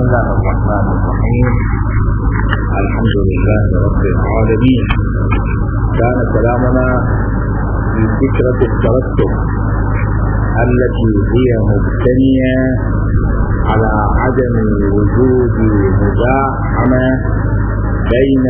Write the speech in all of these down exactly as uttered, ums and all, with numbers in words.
الله الرحمن الرحيم. الحمد لله رب العالمين. كان كلامنا في فكرة الترتب التي هي مبتنية على عدم وجود مزاحمة بين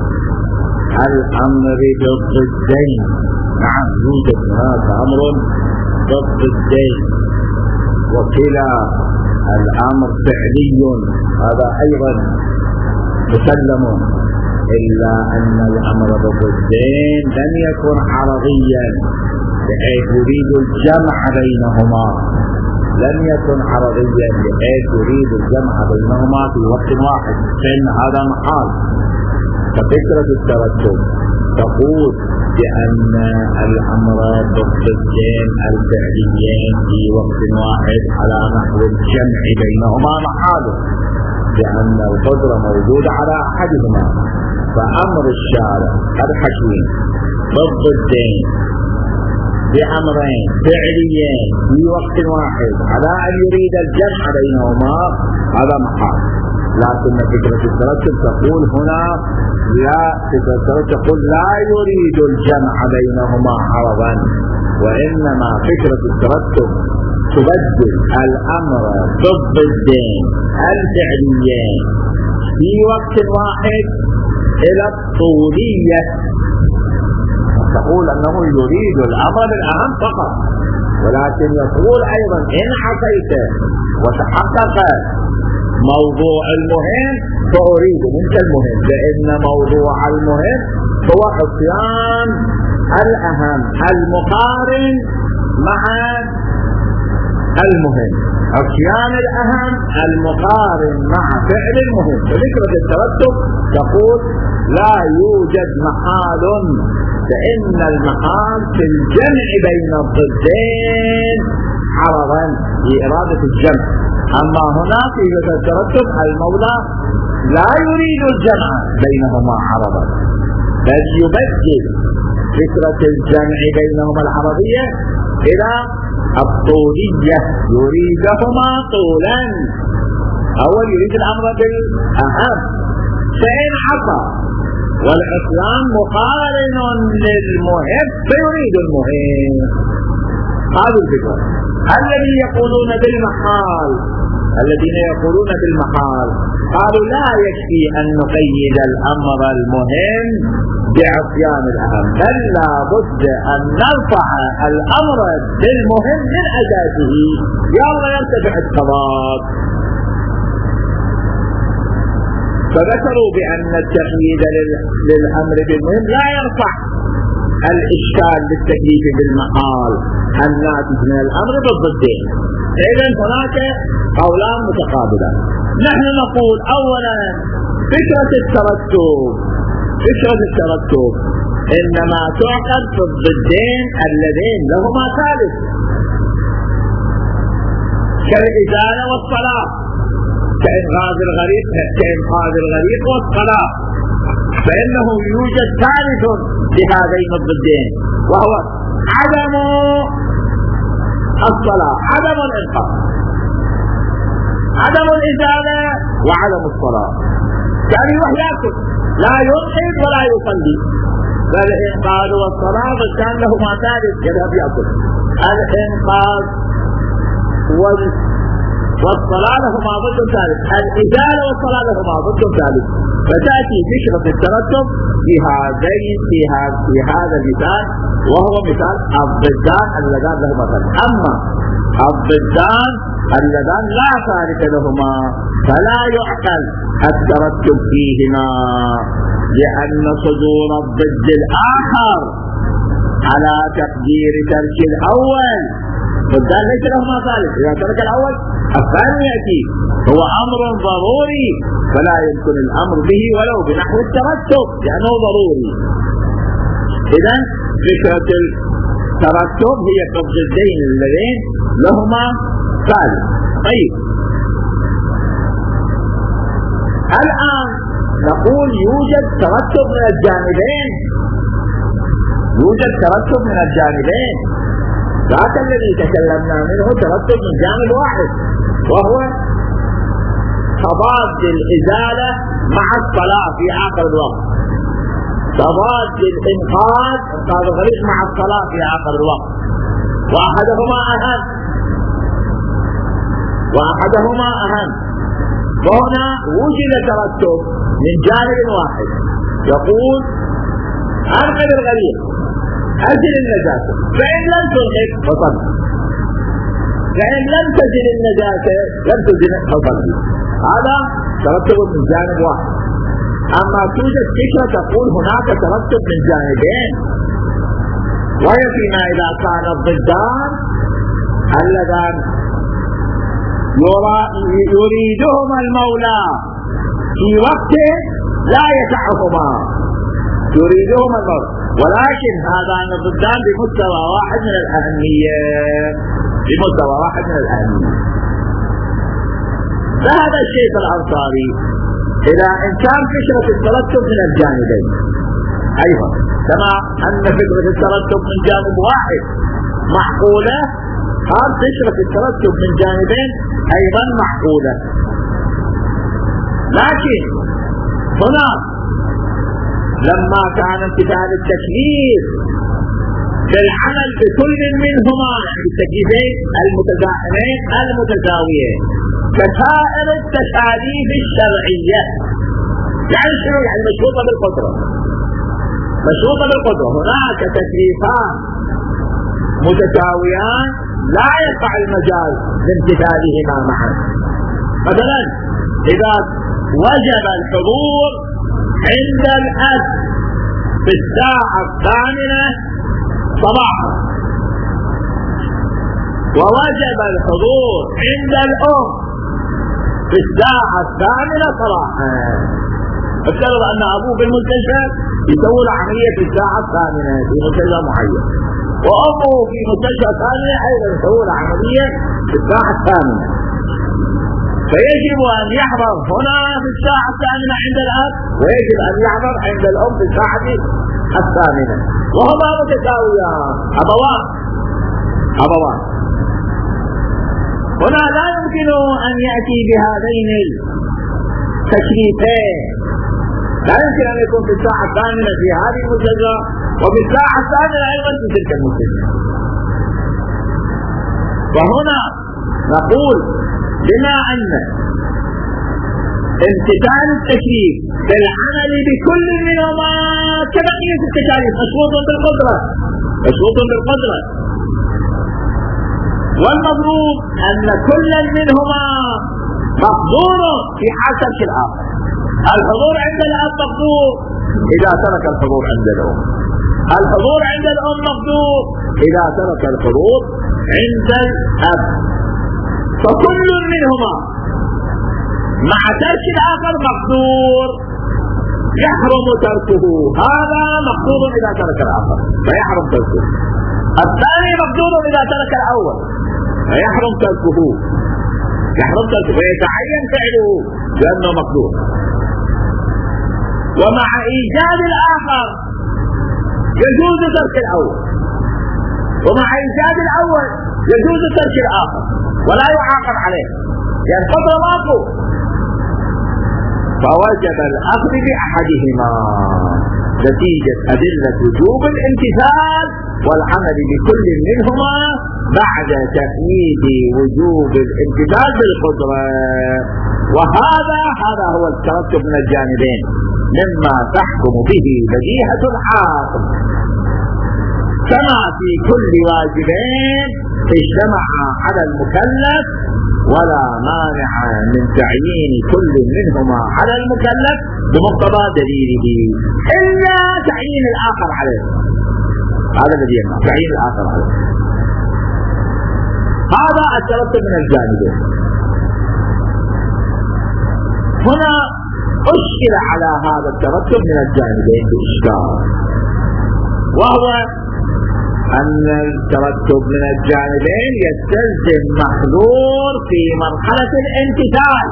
الأمر بالضدين. نعم، يوجد هناك أمر ضد الدين وكلا الأمر فعلي، هذا أيضا مسلم، إلا أن الأمر ضد الدين لم يكن عرضيا بحيث يريد الجمع بينهما، لم يكن عرضيا بحيث يريد الجمع بينهما في وقت واحد، فإن هذا محال. ففكرة الترتب تقول بأن الأمر ضد الدين الفعليين في وقت واحد على نحو الجمع بينهما محال، لأن القدرة موجودة على أحدهما. فأمر الشارع الحكيم ضد الدين بأمرين فعليين في وقت واحد على أن يريد الجمع بينهما هذا محال. لكن فكرة الترتب تقول هنا لا، فكرة الترتب تقول لا يريد الجمع بينهما عرضا، وإنما فكرة الترتب تبدل الأمر ضد الدين الفعليين في وقت واحد إلى الطولية، تقول أنه يريد الأمر بالأهم فقط، ولكن يقول أيضا إن حصيت وتحقق موضوع المهم فأريد منك المهم، لأن موضوع المهم هو عصيان الأهم المقارن مع المهم، عصيان الأهم المقارن مع فعل المهم. ففكرة الترتب تقول لا يوجد محال، فإن المحال في الجمع بين الضدين عرضا لإرادة الجمع. أما هنا في فكرة الترتب المولى لا يريد الجمع بينهما عرضا، بل يبدل فكرة الجمع بينهما العرضية إلى الطولية، يريدهما طولا، أول يريد الأمر بالأهم، فإن حصل والعصيان مقارن للمهم فيريد المهم. هذه الفكرة. الذين يقولون بالمحال الذين يقولون بالمحال قالوا لا يكفي أن نقيد الأمر المهم بعصيان الأهم، بل لا بد أن نرفع الأمر بالمهم من أساسه يلا يرتفع التضاد. فذكروا بأن التقييد للأمر بالمهم لا يرفع الإشكال بالتكليف بالمحال الناتج من الأمر ضد الدين. إذن هناك قولان متقابلان. نحن نقول أولا فكرة الترتب فكرة الترتب إنما تعقد ضد الدين اللذين لهما ثالث كالإزالة والصلاة، كإنقاذ الغريق كإنقاذ الغريق والصلاة، فإنه يوجد ثالث لهذين الضدين وهو عدم الصلاة، عدم الإنقاذ، عدم الإزالة وعدم الصلاة. كان يروح يأكل لا ينقذ ولا يصلي، فالإنقاذ والصلاة كان لهما ثالث يذهب يأكل. الإنقاذ وال والصلاة لهما ضد ثالث، الإزالة والصلاة لهما ضد ثالث. فتأتي فكرة الترتب في هذين في هذا في هذا المثال، وهو مثال الضدان اللذان لهما ثالث. أما الضدان اللذان لا ثالث لهما فلا يعقل الترتب فيهما، لأن صدور الضد الآخر على تقدير ترك الأول. ضدان ليس لهما ثالث، إذا ترك الأول الثاني يأتي، هو أمر ضروري فلا يمكن الأمر به ولو بنحو الترتب لأنه ضروري. إذن فكرة الترتب هي الضدين اللذين لهما ثالث. طيب، الآن نقول يوجد ترتب من الجانبين، يوجد ترتب من الجانبين، ذاك الذي تكلمنا منه ترتب من جانب واحد وهو تضاد الإزالة مع الصلاة في آخر الوقت، تضاد الإنقاذ إنقاذ الغريق مع الصلاة في آخر الوقت، وأحدهما أهم وأحدهما أهم وهنا وجد ترتب من جانب واحد يقول أنقذ الغريق أزل النجاسة، فإن لم تنقذ فصل، فإن لم تزل النجاسة لم تزل فصل. هذا ترتب من جانب واحد. أما توجد فكرة تقول هناك ترتب من جانبين، وهي فيما إذا كان الضدان اللذان يريدهما المولى في وقت لا يسعهما، يريدهما المولى، ولكن هذان الضدان بمستوى واحد من الأهمية، بمستوى واحد من الأهمية. فهذا الشيخ الأنصاري إلى إن كان فكرة الترتب من الجانبين أيضا، كما أن فكرة الترتب من جانب واحد معقولة، هذه فكرة الترتب من جانبين أيضا معقولة. لكن هنا لما كان امتثال التكليف بالعمل بكل منهما، التكليفين المتزاحمين المتساويين كسائر التكاليف الشرعية، يعني شنو؟ يعني مشروطة بالقدرة، مشروطة بالقدرة. هناك تكليفان متساويان لا يقع المجال لامتثالهما معا. مثلا إذا وجب الحضور عند الأب في الساعة الثامنة صباحا، ووجب الحضور عند الأم في الساعة الثامنة صباحا، افترض أن أبوه في المستشفى يسوي العملية في الساعة الثامنة في مستشفى معين، وأمه في مستشفى ثانية أيضا يسوي العملية في الساعة الثامنة، فيجب أن يحضر هنا في الساعة الثامنة عند الأب، ويجب أن يحضر عند الأم في الساعة الثامنة، وهما متساويان أبوان أبوان. هنا لا يمكن أن يأتي بهذين التكليفين، لا يمكن أن يكون في الساعة الثامنة في هذه المستشفى وفي الساعة الثامنة أيضا في تلك المستشفى. وهنا نقول بما أن امتثال التكليف بالعمل بكل منهما كبقية التكاليف مشروط بالقدرة، مشروط بالقدرة، والمفروض أن كل منهما مقدور في حال ترك الآخر. الحضور عند الأب مقدور إذا ترك الحضور عند الأم، الحضور عند الأم مقدور إذا ترك الحضور عند الأب، فكل منهما مع ترك الآخر مقدور يحرم تركه. هذا مقدور إذا ترك الآخر فيحرم تركه، الثاني مقدور إذا ترك الأول فيحرم تركه، يحرم تركه ويتعين فعله لأنه مقدور. ومع إيجاد الآخر يجوز ترك الأول، ومع إيجاد الأول يجوز ترك الآخر ولا يعاقب عليه لأن قدر ماكو، فوجب الأخذ بأحدهما نتيجة أدلة وجوب الامتثال والعمل بكل منهما بعد تأييد وجوب الامتثال بالقدرة. وهذا هذا هو الترتب من الجانبين مما تحكم به بديهة العاقل، كما في كل واجبين اجتمع على المكلف ولا مانع من تعيين كل منهما على المكلف بمقتضى دليله إلا تعيين الآخر عليه. هذا الذي يمنع تعيين الآخر عليه. هذا الترتب من الجانبين. هنا أشكل على هذا الترتب من الجانبين بإشكال، وهو أن الترتب من الجانبين يستلزم محظور في مرحلة الامتثال،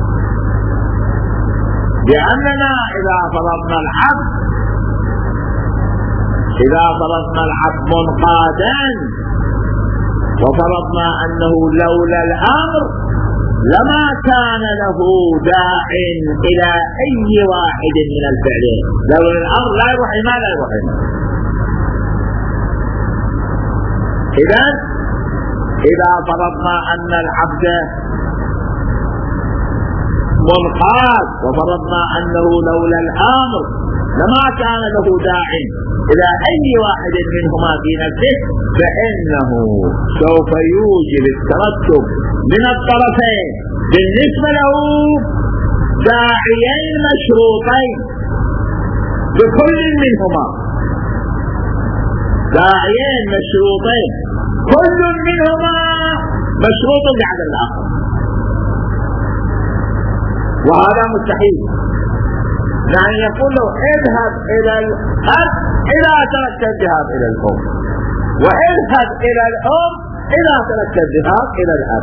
لأننا إذا فرضنا العبد إذا فرضنا العبد منقادا وفرضنا أنه لولا الأمر لما كان له داع إلى أي واحد من الفعلين. لو الأمر لا يروح ما لا يروح ما. إذا إذا فرضنا أن العبد منقاد وفرضنا أنه لولا الأمر لما كان له داع إلى أي واحد منهما في نفسه، فإنه سوف يوجب الترتب من الطرفين بالنسبة له داعيين مشروطين بكل منهما، داعيين مشروطين كل منهما مشروط بعدم الآخر، وهذا مستحيل. يعني يقول له اذهب إلى الأب إذا تركت الذهاب إلى الأم، واذهب إلى الأم إذا تركت الذهاب إلى الأب.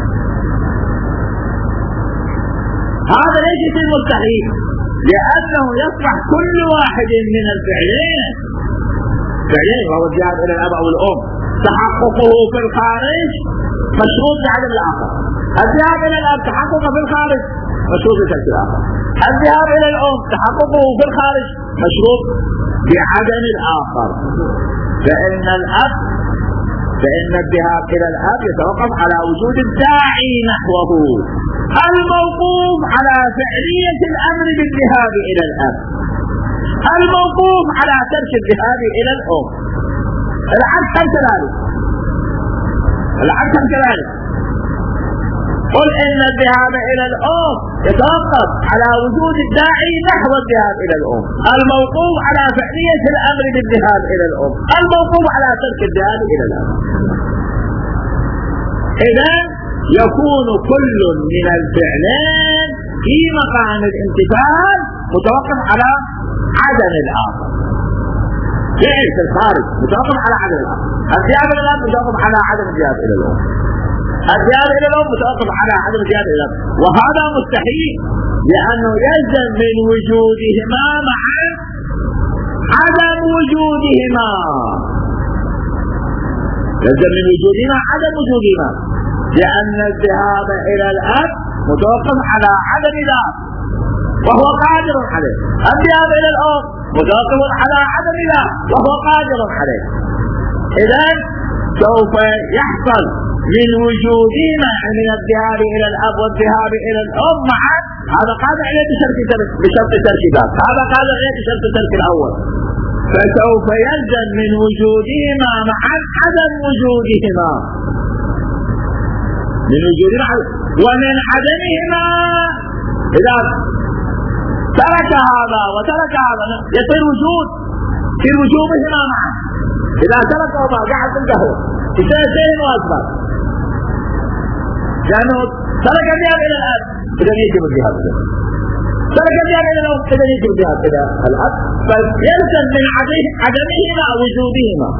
هذا ليس في المستحيل، لأنه يصبح كل واحد من الفعلين فعلين وهو الذهاب إلى الأب أو الأم تحققه في الخارج مشروط بعدم الآخر. الذهاب إلى الأب تحققه في الخارج مشروط بترك الآخر. الذهاب إلى الأم تحققه في الخارج مشروط بعدم الآخر. فإن الأب فإن الذهاب إلى الأب يتوقف على وجود الداعي نحوه الموقوف على فعلية الأمر بالذهاب إلى الأب، الموقوف على ترك الذهاب إلى الأم. العكس كذلك، العكس كذلك. قل إن الذهاب إلى الأم يتوقف على وجود الداعي نحو الذهاب إلى الأم، الموقوف على فعلية الأمر بالذهاب إلى الأم، الموقوف على ترك الذهاب إلى الأم. إذا يكون كل من الفعلين في مقام الامتثال متوقف على عدم الآخر. فعل في الخارج متوقف على عدم الآخر. الذهاب إلى الأم متوقف على عدم الذهاب إلى الأم. الذهاب إلى الأم متوقف على عدم الذهاب إلى الأم، وهذا مستحيل لأنه يلزم من وجودهما معا عدم وجودهما، يلزم من وجودهما عدم وجودهما، لأن الذهاب إلى الأب متوقف على عدم الأب وهو قادر عليه، الذهاب إلى الأم متوقف على عدم الأب وهو قادر عليه. إذا سوف يحصل من وجودهما من الذهاب إلى الأب والذهاب إلى الأم معا، هذا قادر عليه بشرط ترك بشرط ترك ذاك، هذا قادر عليه بشرط ترك الأول، فسوف يلزم من وجودهما معا عدم وجودهما، من وجودهما ومن عدمهما. إذا ترك هذا وترك هذا يصير وجود في وجودهما معا. إذا تركهما قاعد في القهوة يصير شيء واجب، لأنه ترك الذهاب إلى الأب إذا يجب الذهاب إلى الأب، ترك الذهاب إلى الأم إذا يجب الذهاب إلى الأب، فيلزم من عدمهما وجودهما،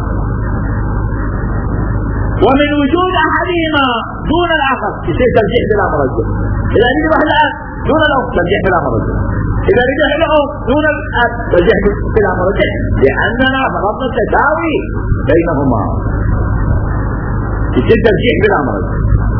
ومن وجود أحدهما دون الآخر يصير ترجيح بلا مرجع. إذا يجب الأب دون الأم ترجيح بلا مرجع، إذا رجع إلى الأم دون الأب ترجيح بلا مرجع، لأننا فرضنا التساوي بينهما، يصير ترجيح بلا مرجع.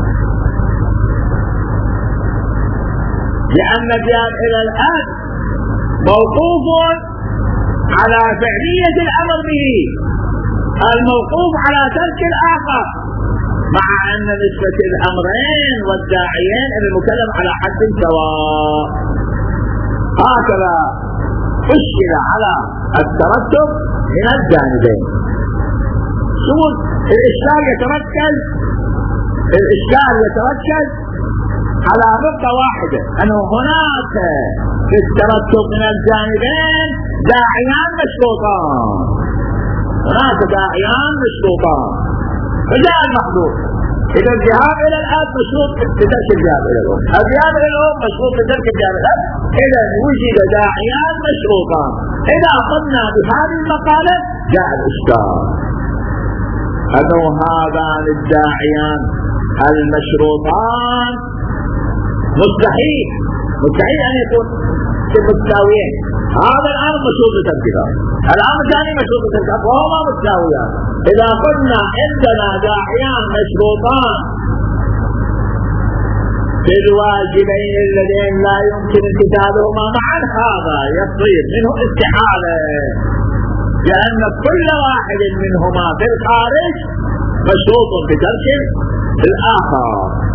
لأن الذهاب إلى الأب موقوف على فعلية الأمر به، الموقوف على ترك الآخر، مع أن نسبة الأمرين والداعيين المكلم على حد سواء. هكذا أشكل على الترتب من الجانبين. شو الإشكال يتركز؟ الإشكال يتركز على نقطة واحدة، أنه هناك في الترتب من الجانبين داعيان مشروطان، هناك داعيان مشروطان، فجاء المحظور. إذا الذهاب إلى الأب مشروط بترك الذهاب إلى الأم، الذهاب إلى الأم مشروط بترك الذهاب إلى الأب، إذا وجد داعيان مشروطان. إذا قلنا بهذه المقالة جاء الإشكال أنه هذان الداعيان المشروطان مستحيل مستحيل أن يكون متساويين. هذا الأمر مشروط بالتركيبات، الأمر الثاني مشروط بالتركيبات، وهما متساويان. إذا قلنا عندنا داعيان مشروطان في الواجبين اللذين لا يمكن امتثالهما معا هذا يصير منه استحالة، لأن كل واحد منهما في الخارج مشروط بترك الآخر.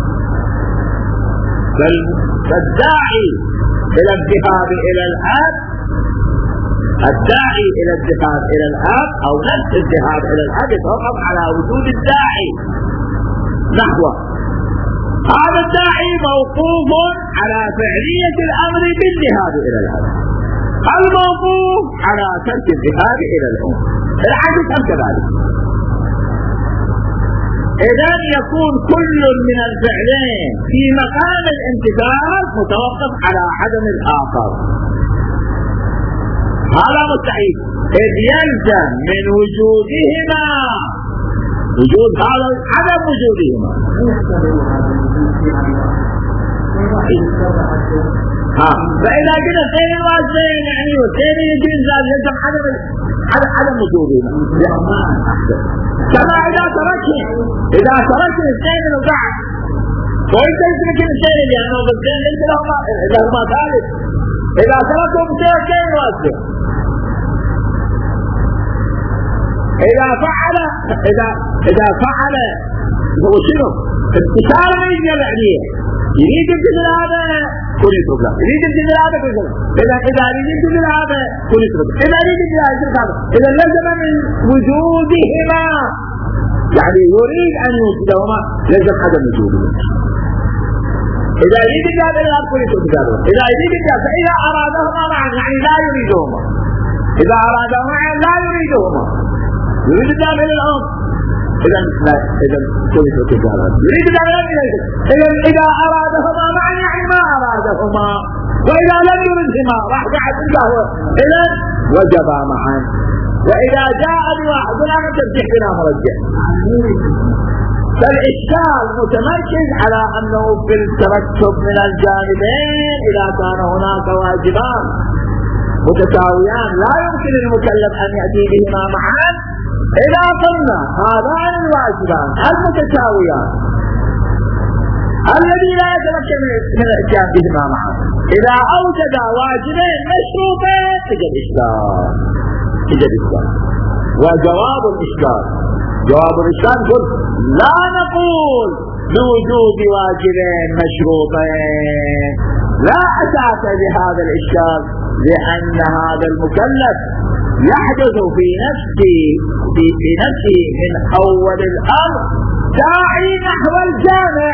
فالداعي إلى الذهاب إلى الأب الداعي إلى الذهاب إلى الأب أو نفس الذهاب إلى الأب يتوقف على وجود الداعي نحوه. هذا الداعي موقوف على فعلية الأمر بالذهاب إلى الأب، الموقوف على ترك الذهاب إلى الأم، العكس أم كذلك. إذن يكون كل من الفعلين في مقام الامتثال متوقف على عدم الآخر، هذا مستحيل، إذ يلزم من وجودهما وجود هذا عدم وجودهما. ها فإذا كنا اثنين الواجبين يعني واثنين يجري يلزم عدم عدم وجودهما، كما إذا تركه إذا تركه اثنين وبعد وإنت يترك الاثنين لأنه بالزين ليس لهما لهما ثالث، إذا تركهم اثنين واجبين إذا فعل إذا إذا فعل هو شنو؟ امتثال من العليه، يريد يمتثل هذا كل يترك له، يريد يمتثل هذا كل يترك، إذا إذا يريد يمتثل هذا كل يترك، إذا يريد يمتثل هذا، إذا لزم من وجودهما يعني يريد أن يوجدهما لزم عدم وجودهما. إذا يريد هذا لا كل يترك هذا، إذا يريد هذا فإذا أرادهما معا يعني لا يريدهما، إذا أرادهما معا لا يريدهما، يريد الذهاب إلى الأم إذا لا إذا كل يترك هذا، يريد الذهاب إلى الأم إذا إذا أرادهما معا يعني ما أرادهما، وإذا لم يردهما راح قاعد القهوة إذا وجبا معا، وإذا جاء بواحد لا ترجح بنا مرجع. فالإشكال متمركز على أنه في الترتب من الجانبين إذا كان هناك واجبان متساويان لا يمكن المكلف أن يأتي بهما معا، إذا قلنا هذان الواجبان المتساويان الذي لا يتمكن من الاتيان بهما معا إذا أوجد واجبين مشروطين تجد إشكال تجد إشكال. وجواب الإشكال جواب الإشكال قلت لا نقول بوجود واجبين مشروطين، لا أساس لهذا الإشكال، لأن هذا المكلف يحدث في نفسه في, في نفسه من أول الأمر داعي نحو الجامع،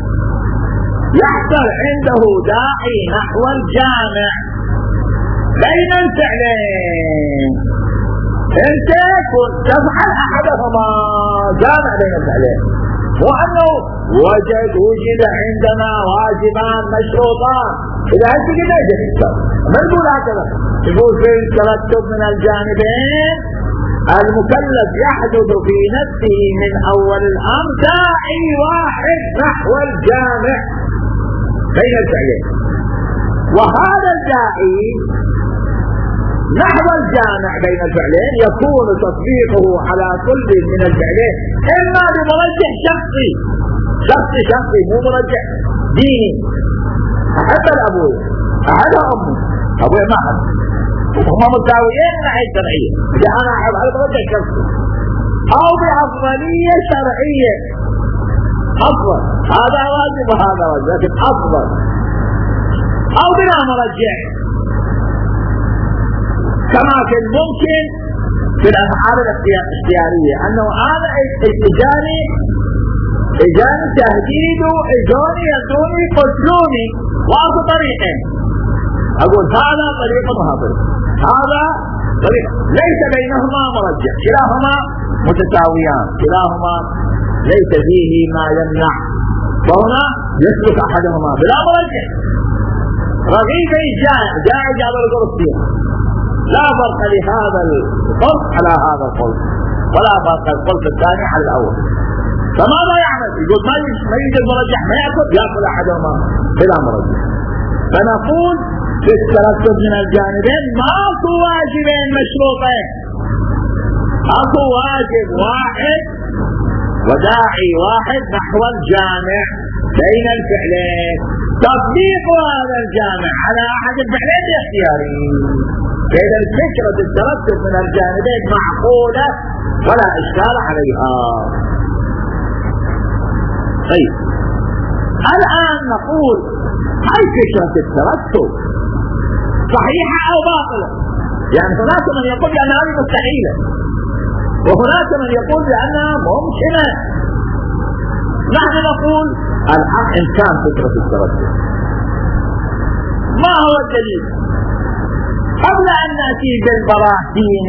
يحصل عنده داعي نحو الجامع بين الفعلين. انت كنت تفعل احدهما جامع بين الفعلين، وانه وجد وجد عندنا واجبان مشروطان، اذا انت كده جديد ما نقول هكذا، يقول في الترتب من الجانبين المكلف يحدث في نفسه من اول الامر داعي واحد نحو الجامع بين الفعلين، وهذا الداعي نحو الجامع بين الفعلين يكون تطبيقه على كل من الفعلين اما بمرجح شخصي شخصي شخصي مو مرجح ديني، احد الابوين احد امه ابوين ما احد هما متساويين من ناحيه شرعيه، انا احب على مرجح شخصي، او بافضليه شرعيه افضل هذا واجب وهذا واجب لكن افضل، او بلا مرجح كما كان ممكن في الافعال الاختياريه انه هذا اجاني اجاني تهديد اجاني يدوني قتلوني واخذ طريقين، اقول هذا طريق وهذا هذا طريق ليس بينهما مرجح، كلاهما متساويان، كلاهما ليس فيه ما يمنع، فهنا يسلك احدهما بلا مرجح. رغيبي جائع جائع جاب القرص فيها لا فرق لهذا القرص على هذا القرص ولا فرق القرص الثاني على الاول، فماذا يعمل؟ يقول ما يوجد مرجح ما ياكل ياكل احدهما بلا مرجح. فنقول في الترتب من الجانبين ماكو واجبين مشروطين، اكو واجب واحد وداعي واحد نحو الجامع بين الفعلين، تطبيق هذا الجامع على أحد الفعلين الاختياريين، فإذا الفكرة الترتب من الجانبين معقولة ولا إشكال عليها. طيب الآن نقول هل فكرة الترتب صحيحة أو باطلة؟ يعني هناك من يقول بأن هذه مستحيلة، وهناك من يقول بأنها ممكنة. نحن نقول الحق إن كان فكرة الترتب. ما هو الدليل؟ قبل أن نأتي بالبراهين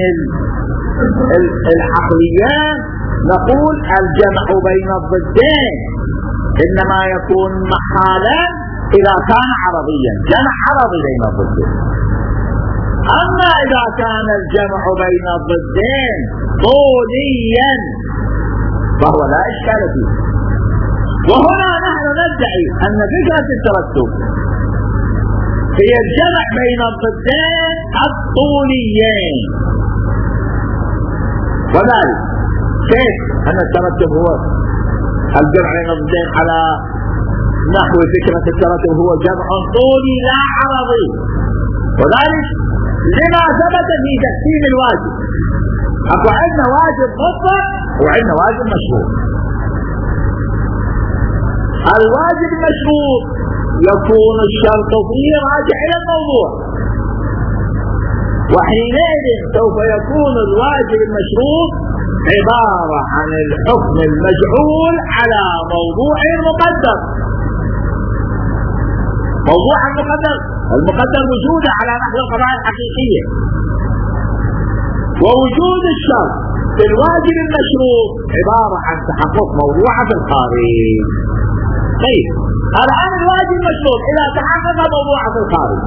العقليات نقول الجمع بين الضدين إنما يكون محالا إذا كان عرضيا، جمع عرضي بين الضدين. أما إذا كان الجمع بين الضدين طوليا فهو لا إشكال فيه. وهنا نحن ندعي أن فكرة الترتب هي الجمع بين الضدين الطوليين. وذلك كيف أن الترتب هو الجمع بين الضدين على نحو فكرة الترتب هو جمع طولي لا عرضي، وذلك لما ثبت في تقسيم الواجب. أكو عندنا واجب مطلق وعندنا واجب مشروط. الواجب المشروط يكون الشرط فيه راجع إلى الموضوع، وحينئذ سوف يكون الواجب المشروط عبارة عن الحكم المجعول على موضوع مقدر. موضوع المقدر المقدر وجوده على نحو القضايا الحقيقية، ووجود الشرط في الواجب المشروط عبارة عن تحقق موضوع في الخارج. طيب الآن الواجب المشروط إذا تحقق موضوع في الخارج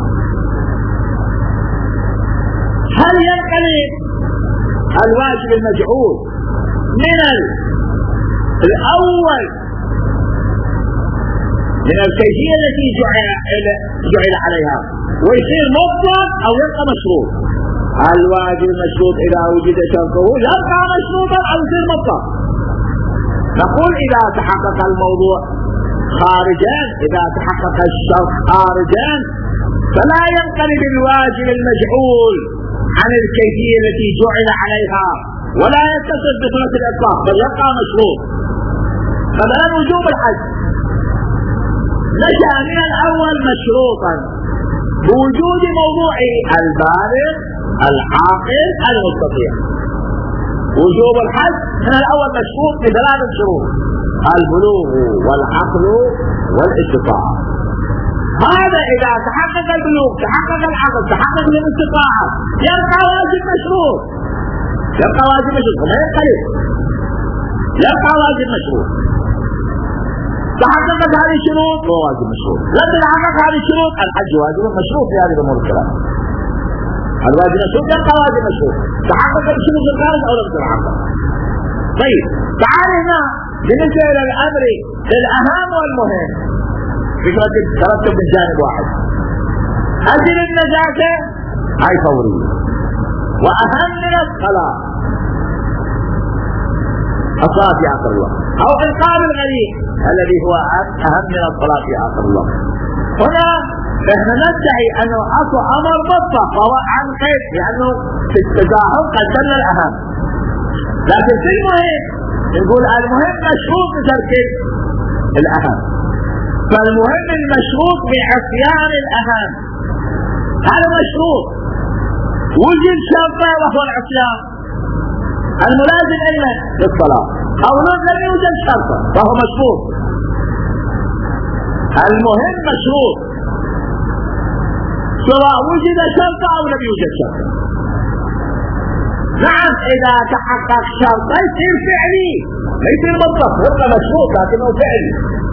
هل ينقلب الواجب المجعول من الأول من الكيفية التي جعل, جعل عليها ويصير مطلق أو يبقى مشروط؟ الواجب المشروط إذا وجد شرطه يبقى مشروطا أو يصير مطلق. نقول إذا تحقق الموضوع خارجا، إذا تحقق الشرط خارجا فلا ينقلب الواجب المجعول عن الكيفية التي جعل عليها ولا يتصل بصلة الإطلاق بل يبقى مشروط. فمثلا وجوب الحج نشأ من الأول مشروطا بوجود موضوعه البالغ العاقل المستطيع. وجوب الحج من الأول مشروط بثلاثة شروط: البلوغ والعقل والاستطاعة. هذا إذا تحقق البلوغ تحقق العقل تحقق الاستطاعة يبقى واجب مشروط، يبقى واجب مشروط وما ينقلب، يبقى واجب مشروط. تحققت هذه الشروط هو واجب مشروط، لم تتحقق هذه الشروط الحج واجب مشروط في هذه الأمور الثلاث. الواجب مشروط يبقى واجب مشروط، تحقق الشروط الخارج أو لم تتحقق. طيب تعال هنا بالنسبة إلى الأمر الأهم والمهم فكرة ترتب من جانب واحد. أجل النجاسة هاي فورية، وأهم من الصلاة الصلاة في آخر الوقت، أو إنقاذ الغريق الذي هو أهم من الصلاة في آخر الوقت. هنا نحن ندعي أنه أصل أمر مطلق وهو عن قيد، لأنه في التزاحم قدمنا الأهم، لكن في المهم نقول المهم مشروط بتركيب الأهم، فالمهم المشروط بعصيان الأهم. هذا مشروط وجد شرطه وهو العصيان الملازم أيضا للصلاة، أو لم يوجد شرطه فهو مشروط. المهم مشروط سواء وجد شرطه أو لم يوجد شرطه. نعم إذا تحقق شرطه يصير فعلي ما يصير مطلق، يبقى مشروط لكنه فعلي.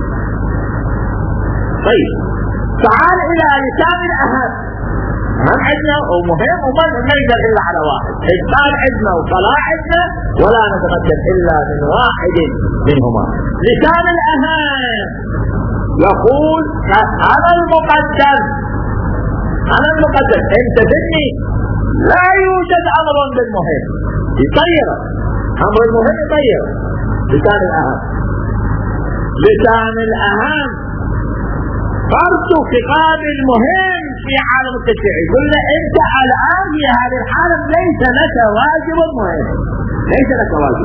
طيب تعال إلى لسان الأهم. هم عندنا ومهم وما نقدر إلا على واحد، إنسان عندنا وصلاة عندنا ولا نتمكن إلا من واحد منهما. لسان الأهم يقول أنا المقدم، أنا المقدم، أنت ذني لا يوجد أمر بالمهم يطير، أمر المهم يطير. لسان الأهم، لسان الأهم فرض خطاب المهم في عالم التشريع. قلنا انت الان في هذه الحالة ليس لك واجب مهم، ليس لك واجب.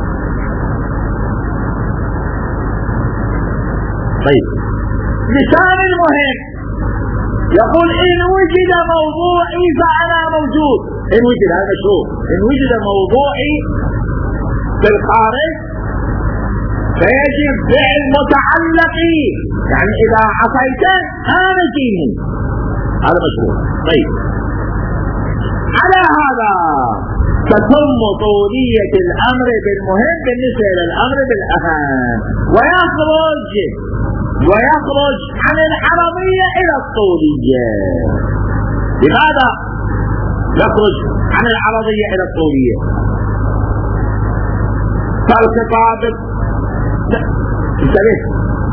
طيب مثال المهم يقول إن وجد موضوعي فأنا موجود. إن وجد، هذا مشهور، إن وجد موضوعي في الخارج فيجب فعل متعلقي، يعني إذا عصيت أنا جيني، هذا مشهور. طيب على هذا تتم طولية الأمر بالمهم بالنسبة إلى الأمر بالأهم، ويخرج ويخرج عن العربية إلى الطولية. لماذا يخرج عن العربية إلى الطولية؟ فالخطاب انتبه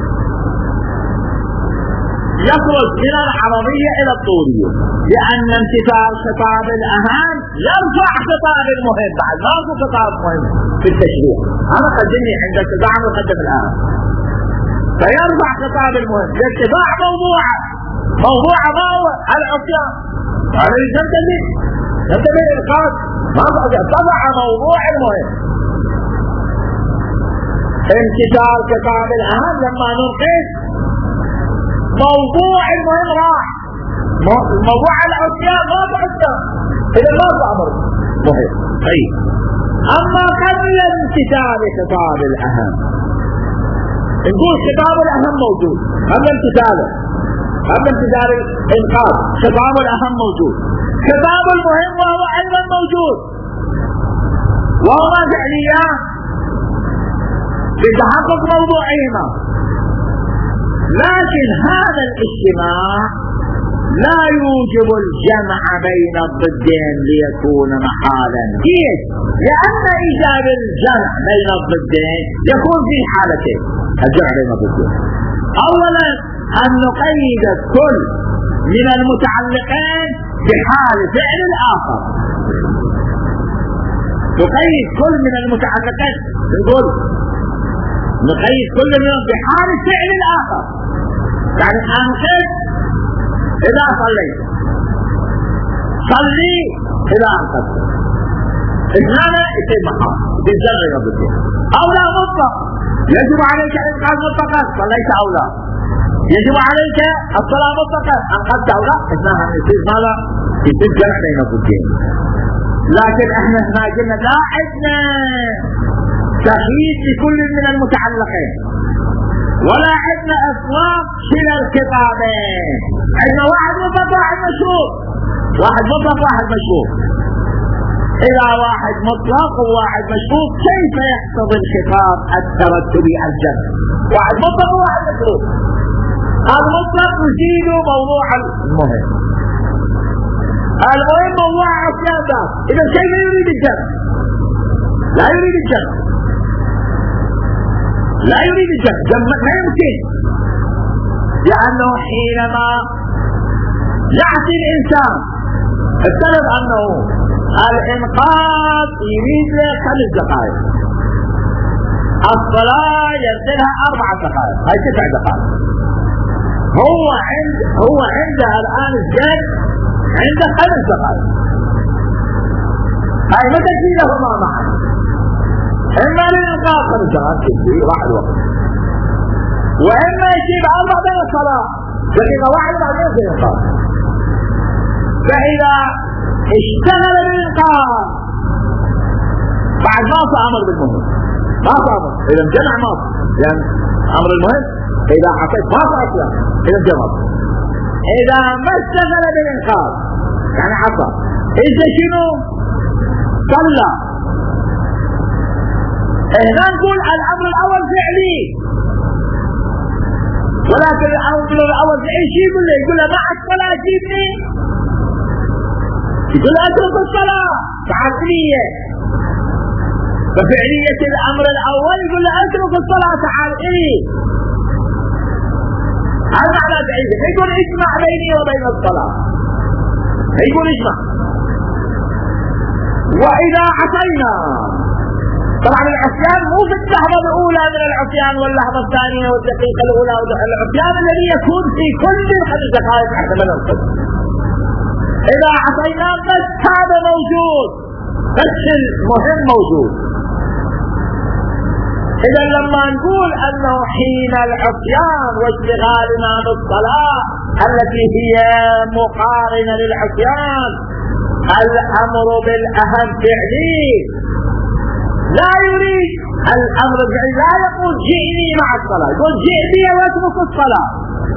يخرج من العربية إلى الطولية لأن امتثال خطاب الأهم يرفع خطاب المهم. بعد ما هو خطاب مهم في التشريع، أنا قدمني عند اتباع مقدم الأهم، فيرفع خطاب المهم لاتباع موضوعه. موضوعه ما هو العصيان، هذا ينتبه ينتبه الإلقاء ما اتبع موضوع المهم. امتثال خطاب الأهم لما ننقذ موضوع المهم راح، موضوع العصيان ما تعدى، إذا ما تعمر مهم. طيب أما قبل امتثال خطاب الأهم نقول خطاب الأهم موجود قبل امتثاله، قبل امتثال الإنقاذ خطاب الأهم موجود، خطاب المهم وهو أيضا موجود، وهما فعليان لتحقق موضوعهما. لكن هذا الاجتماع لا يوجب الجمع بين الضدين ليكون محالا. ليش؟ لأن إيجاب الجمع بين الضدين يكون في حالتين الجمع بين الضدين. أولا أن نقيد كل من المتعلقين بحال فعل الآخر، نقيد كل من المتعلقين، نقول نقيد كل منهم بحال فعل الآخر. يعني أنقذ إذا صليت، صلي إذا أنقذت، إثنان يصير محال بالجمع بين الضدين. أو لا مطلق، يجب عليك إنقاذ مطلقا صليت أو لا، يجب عليك الصلاة مطلقا أنقذت أو لا، إثنان يصير ماذا؟ يصير جمع بين الضدين. لكن احنا هنا قلنا لا عندنا تقييد لكل من المتعلقين ولا عندنا اطلاق كلا الخطابين. عندنا واحد مطلق واحد مشهور، واحد مطلق واحد مشهور. إذا واحد مطلق وواحد مشهور كيف يقتضي الخطاب الترتبي الجمع؟ واحد مطلق وواحد مشهور، المطلق يزيد موضوع المهم، المهم موضوع السياسة. إذا كيف يريد الجمع؟ لا يريد الجمع، لا يريد الجمع، جمع ما يمكن، لأنه حينما يأتي الإنسان افترض أنه الإنقاذ يريد خمس دقائق، الصلاة يرسلها أربع دقائق، هاي تسع دقائق. هو عند هو عنده الآن الجد عنده خمس دقائق، هاي متى تجيلهما معا؟ إما للإنقاذ خمس دقائق تجي واحد وقت، وإما يجيب أربع بين الصلاة دقيقة واحدة بعدين في الإنقاذ. فإذا اشتغل بالإنقاذ بعد ما أمر بالمهم، ما أمر إذا امتنع ما لأن أمر المهم إذا عطيت ما أصلا إذا امتنع. إذا ما اشتغل بالإنقاذ يعني عطى، إذا شنو صلى، هنا نقول الأمر الأول فعلي، ولكن الأمر الأول فعلي شيء يقول له يقول له مع الصلاة جيبني، يقول له اترك الصلاة تعالية. ففعلية الأمر الأول يقول له اترك الصلاة تعال إيه، هذا على بعيد. يقول اجمع بيني وبين الصلاة، يقول اجمع. وإذا عصينا طبعا العصيان مو في اللحظة الأولى من العصيان واللحظة الثانية والدقيقة الأولى، العصيان الذي يكون في كل خمس دقائق حتى من القدر. إذا عصينا بس هذا موجود، بس المهم موجود. إذا لما نقول أنه حين العصيان واشتغالنا بالصلاة التي هي مقارنة للعصيان الأمر بالأهم فعلي، لا يريد الأمر الفعلي، لا يقول جئني مع الصلاة، يقول جئني واترك الصلاة.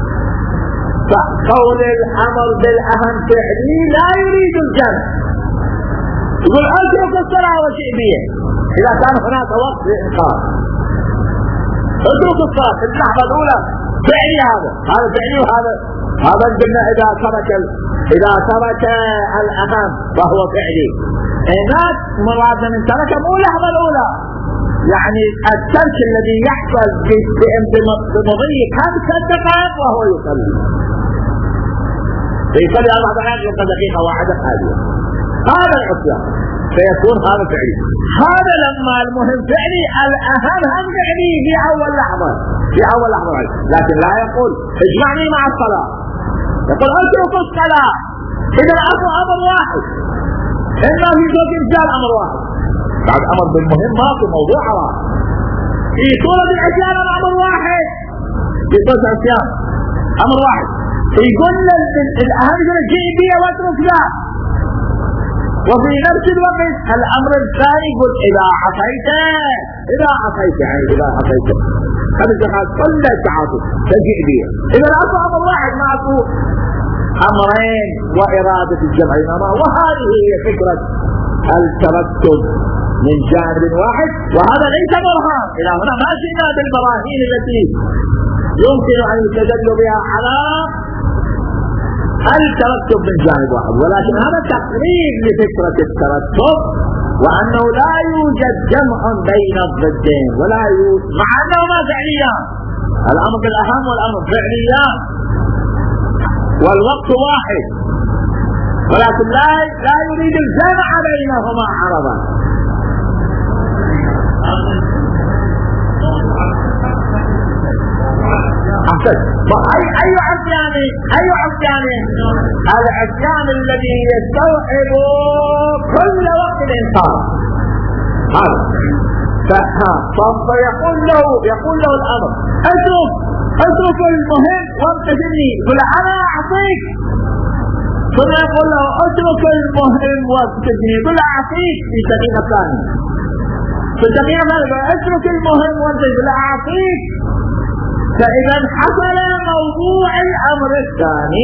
فقول الأمر بالأهم فعلي لا يريد الجمع، يقول اترك الصلاة وجئ بي إذا كان هناك وقت لإنقاذ. اترك الصلاة في اللحظة الأولى فعلي، هذا هذا فعلي، وهذا هذا قلنا إذا ترك إذا ترك الأهم فهو فعلي. هناك مراد من ترك مو اللحظة الأولى، يعني الترك الذي يحصل بمضي خمس دقائق وهو يصلي، يصلي أربع دقائق يبقى دقيقة واحدة خالية، هذا العصيان فيكون هذا فعلي. هذا لما المهم فعلي، الأهم هم فعلي في أول لحظة، في أول لحظة، لكن لا يقول اجمعني مع الصلاة، يقول اترك الصلاة. إذا الأمر أمر واحد، إما في زوج رجال أمر واحد، بعد أمر بالمهم ما في موضوع واحد. في سورة العصيان أمر واحد، في سورة العصيان أمر واحد، يقول الأهم يقول جئ بي واترك لا. وفي نفس الوقت الأمر الثاني يقول إذا عصيت، إذا عصيت يعني إذا عصيت خمس دقائق كل التعاطف تجئ بي. إذا الأمر أمر واحد معه أمرين وإرادة الجمع بينهما، وهذه هي فكرة الترتب من جانب واحد، وهذا ليس برهان. إلى هنا ما جئنا بالبراهين التي يمكن أن يستدل بها على الترتب من جانب واحد، ولكن هذا تقريب لفكرة الترتب، وأنه لا يوجد جمع بين الضدين، ولا يوجد مع أنهما فعليان، الأمر بالأهم والأمر فعليان والوقت واحد، ولكن لا لا يريد الجمع بينهما عرضا. أي أي عصيان أي عصيان العصيان الذي يستوعب كل وقت الإنسان هذا. فيقول له يقول له الأمر اترك اترك المهم وامتثلني، يقول أنا أعطيك، ثم يقول له اترك المهم وامتثلني، يقول أعطيك في دقيقة ثانية، في الدقيقة ثانية اترك المهم وامتثلني أعطيك. فإذا حصل موضوع الأمر الثاني.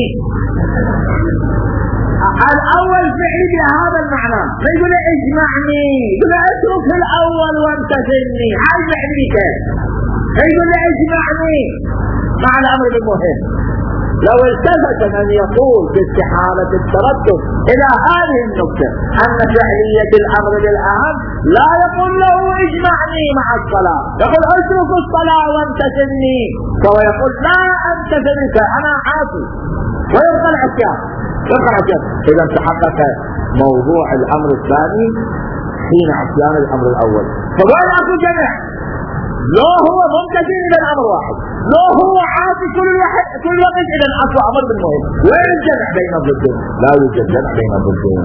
الأول فعلي بهذا المعنى، فيقول اجمعني، يقول اترك الأول وامتثلني، هاي فعلي كيف؟ فيقول اجمعني مع الأمر المهم. لو التفت من يقول باستحالة التردد إلى هذه النقطة أن فعلية الأمر بالأهم، لا يقول له اجمعني مع الصلاة، يقول اترك الصلاة وامتثلني، فهو يقول لا امتثلك أنا عاصي، ويبقى العصيان يبقى العصيان. إذا تحقق موضوع الأمر الثاني حين عصيان الأمر الأول. فوين أكو جمع؟ لو هو ممتثل إلى الأمر واحد، لو هو عاصي كل واحد كل وقت إلى الأصل أمر بالمهم. وين الجمع بين الضدين؟ لا يوجد جمع بين الضدين.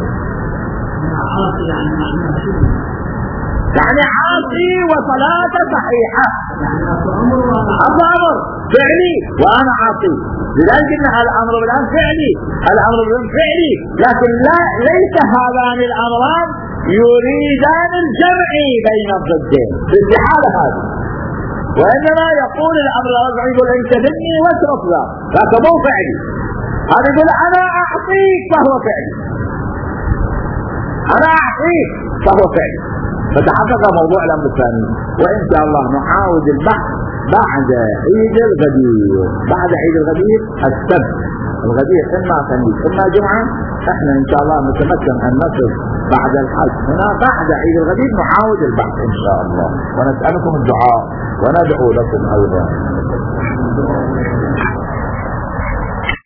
يعني عاصي وصلاة صحيحة، أمر فعلي وأنا عاصي، لذلك إن الأمر بالأمر فعلي، الأمر بالأمر فعلي، لكن لا ليس هذان الأمران يريدان الجمع بين الضدين باستحالة هذه، وإنما يقول الأمر الأربع يقول انتبهني واترك ذا، لكن مو فعلي. هذا يقول أنا أعطيك فهو فعلي، أنا أعطيك فهو فعلي. فتحقق موضوع الأمر الثاني، وإن شاء الله نعاود البحث بعد عيد الغدير. بعد عيد الغدير السبت، الغدير إما خميس إما جمعة، احنا إن شاء الله نتمكن أن نصل بعد الحج هنا بعد عيد الغدير نعاود البحث إن شاء الله، ونسألكم الدعاء وندعو لكم أيضا.